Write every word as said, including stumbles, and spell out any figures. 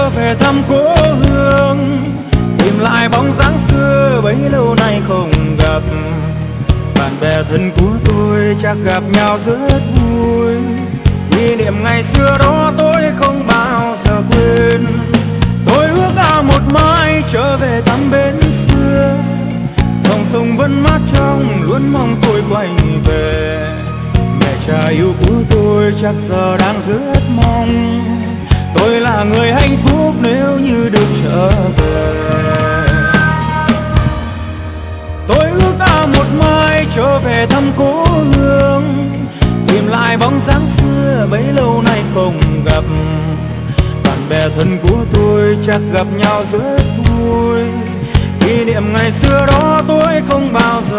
trở về thăm cố hương, tìm lại bóng dáng xưa bấy lâu nay không gặp. Bạn bè thân của tôi chắc gặp nhau rất vui, kỷ niệm ngày xưa đó tôi không bao giờ quên. Tôi ước ao một mai trở về thăm bến xưa, dòng sông vẫn mát trong luôn mong tôi quay về. Mẹ cha yêu của tôi chắc giờ đang rất mong tôi là người hạnh phúc nếu như được trở về. Tôi ước ao một mai trở về thăm cố hương, tìm lại bóng dáng xưa bấy lâu nay không gặp. Bạn bè thân của tôi chắc gặp nhau rất vui, kỷ niệm ngày xưa đó tôi không bao